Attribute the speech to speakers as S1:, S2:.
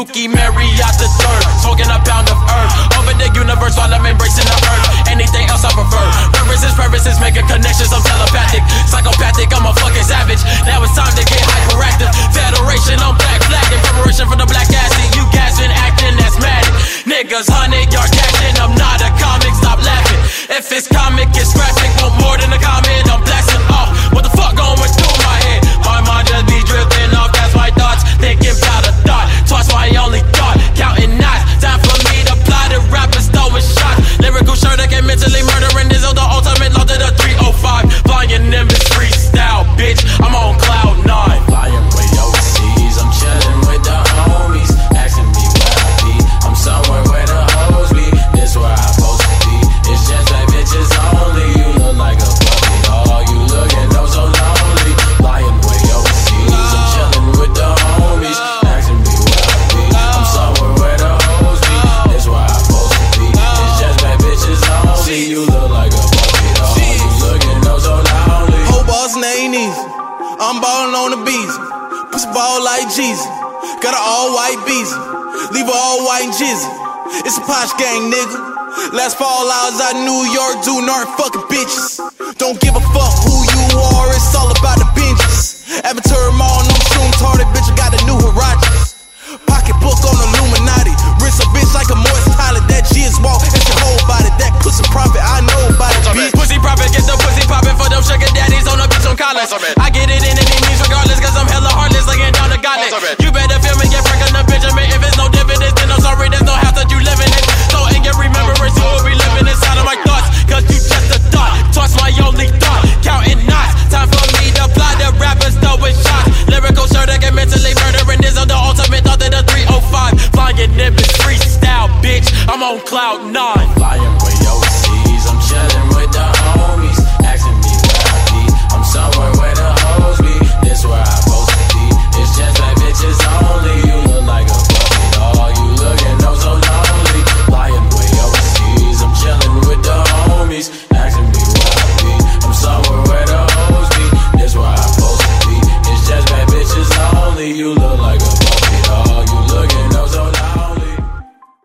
S1: Dookie, Mary out the third. Smoking a pound of herb. Over the universe while I'm embracing the earth. Anything else I prefer. Purposes, making connections, I'm telepathic. Psychopathic, I'm a fucking savage. Now it's time to get hyperactive. Federation, I'm black flagging. Preparation for the black acid. You gassing, acting asthmatic. Niggas 100-yard dashing. I'm not a comic, stop laughing. If it's comic, it's graphic. Want more than a comment, I'm blasting off. What the fuck going through my head? My mind just be drifting off, that's my thoughts. Thinking about a thought, twice my only thought. Counting knots, time for me to plot it. Rappers throwing shots. Lyrical shirt again, mentally murdering this the ultimate law to the 305. Flying Nimbus freestyle, bitch. I'm on cloud 9.
S2: Flying way overseas, I'm chilling with the homies. Asking me where I be, I'm somewhere where the hoes be. This where I'm supposed to be. It's just like bitches only. You look like a puppy dog, you looking oh so lonely. Flying way overseas, I'm chilling with the homies. Asking me where I be, I'm somewhere where the hoes be. This where I'm supposed to be. It's just like bitches only. You look like a puppy dog, you looking oh so lonely.
S3: Whole boss ain't easy. I'm ballin' on the bees. Pussy ball like Jesus. Got an all-white beezy. Leave her all white and jizzy. It's a posh gang, nigga. Last fall I was out in New York doing art fucking bitches. Don't give a fuck who you are, it's all about the benches. Amateur mall, no shroom tarted, bitch, I got a new Huaraches. Pocketbook on Illuminati. Wrist a bitch like a moist pilot. That jizz walk, it's your whole body. That pussy profit, I know about it, bitch.
S1: Pussy profit, get the pussy poppin' for them sugar daddies on the beach on college. I get it in any means regardless, cause I'm hella heartless, laying down the gauntlet. You better feel me, get frank on the Benjamin. If it's no dividends, then I'm sorry, there's no house that you living in. So in your remembrance, you will be living inside of my thoughts. Cause you just a thought, toss my only thought. Counting knots, time for me to fly. The rappers throwing shots. Lyrical shirt again, mentally murdering this on the ultimate thought of the 305. Flying Nimbus freestyle, bitch, I'm on cloud 9.
S2: Flying